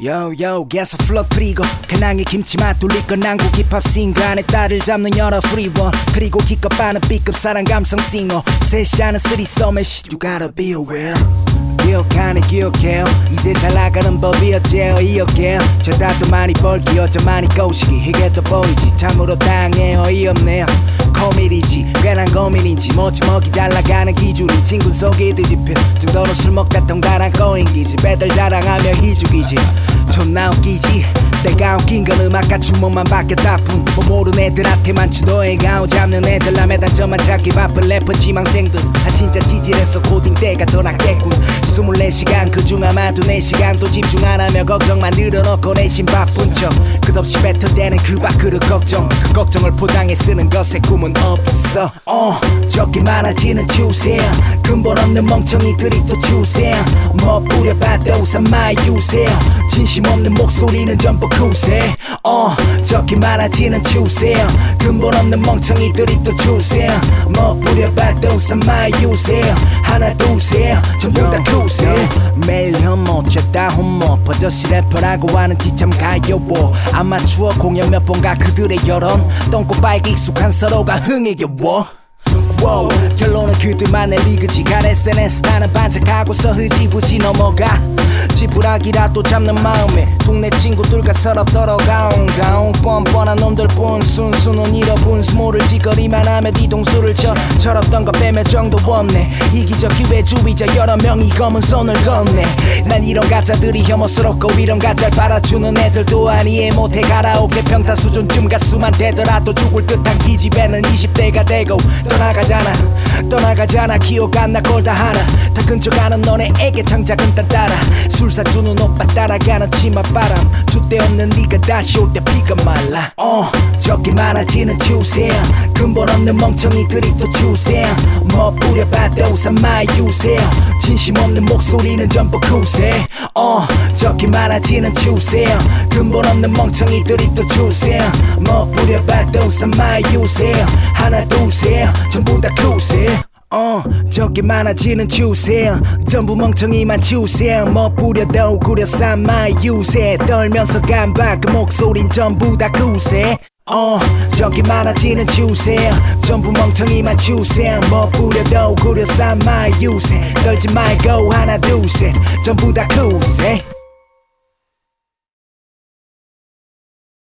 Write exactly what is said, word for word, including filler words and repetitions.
요요 계속 플러트리고 근황에 김치맛 돌리고 난고 힙합 싱글 안에 딸을 잡는 여러 프리원 그리고 기껏 빠는 B급 사랑 감성 싱어 셋이하는 쓰리썸에 shit you gotta be aware 기억하네 기억해요 이제 잘 나가는 법이었제요 이어게요 죄다도 많이 벌기 어쩌 많이 꼬시기 이게 또 보이지 참으로 당해요 어이없네요 고민이지 괜한 고민인지 뭐지 먹기 잘 나가는 기준이 친구 속에 뒤집힌 정도로 술 먹다 통달한 꼬인기지 배들 자랑하며 희죽이지 존나 웃기지 내가 웃긴 건 음악과 주먹만 바뀌었다 뿐 뭐 모르는 애들한테만 주도해가 잡는 애들 남의 단점만 찾기 바쁜 래퍼 지망생들 아 진짜 찌질해서 고딩 때가 더 낫겠군 스물네 시간 그중 아마도 네 시간 또 집중 안 하며 걱정만 늘어놓고 내심 바쁜 척 끝없이 뱉어대는 그 밖으로 걱정 그 걱정을 포장해 쓰는 것에 꿈은 없어 어 적게 많아지는 추세 근본 없는 멍청이들이 또 추세 뭐 뿌려봐도 우산 마유세요 진심 없는 목소리는 전부 쿠세 어 적게 많아지는 추세 근본 없는 멍청이들이 또 추세 뭐 뿌려봐도 우산 마유세요 하나 둘셋 전부 다 쿠세 매일 혐오 죄다 홈모 버젓이 래퍼라고 하는지 참 가여워 아마추어 공연 몇 번가 그들의 여론 똥꼬빨기 익숙한 서로가 흥이겨워 wow. 결론은 그들만의 리그지 간 에스엔에스 타는 반짝하고서 흐지부지 넘어가 지푸라기라도 잡는 마음에 동네 친구들과 서럽더러 가온가온 뻔뻔한 놈들뿐 순수는 잃어본 스모를 찌꺼리만 하며 뒤통수를 쳐 철없던 거 빼면 정도 없네 이기적 기회주의자 여러 명이 검은 손을 건네 난 이런 가짜들이 혐오스럽고 이런 가짜를 빨아주는 애들도 아니에 못해 가라오케 평타 수준쯤 가수만 되더라도 죽을 듯한 기집애는 이십 대가 되고 떠나가잖아 떠나가잖아 기억 안 나 꼴 다 하나 다 근처가는 너네에게 장작은 딴 따라 술 사주는 오빠 따라가는 치맛바람 줏대 없는 네가 다시 올 때 비가 말라 어 적게 많아지는 추세 근본 없는 멍청이들이 또 추세 뭐 뿌려봐도 우산 마유세요 진심 없는 목소리는 전부 쿠세 어 적게 많아지는 추세 근본 없는 멍청이들이 또 추세 뭐 뿌려봐도 우산 마유세요 하나 둘셋 전부 다 쿠세 어 적게 많아지는 추세 전부 멍청이만 추세 뭐 뿌려도 구려 삼아 유세 떨면서 간박 그 목소린 전부 다 구세 어 적게 많아지는 추세 전부 멍청이만 추세 뭐 뿌려도 구려 삼아 유세 떨지 말고 하나 둘셋 전부 다 구세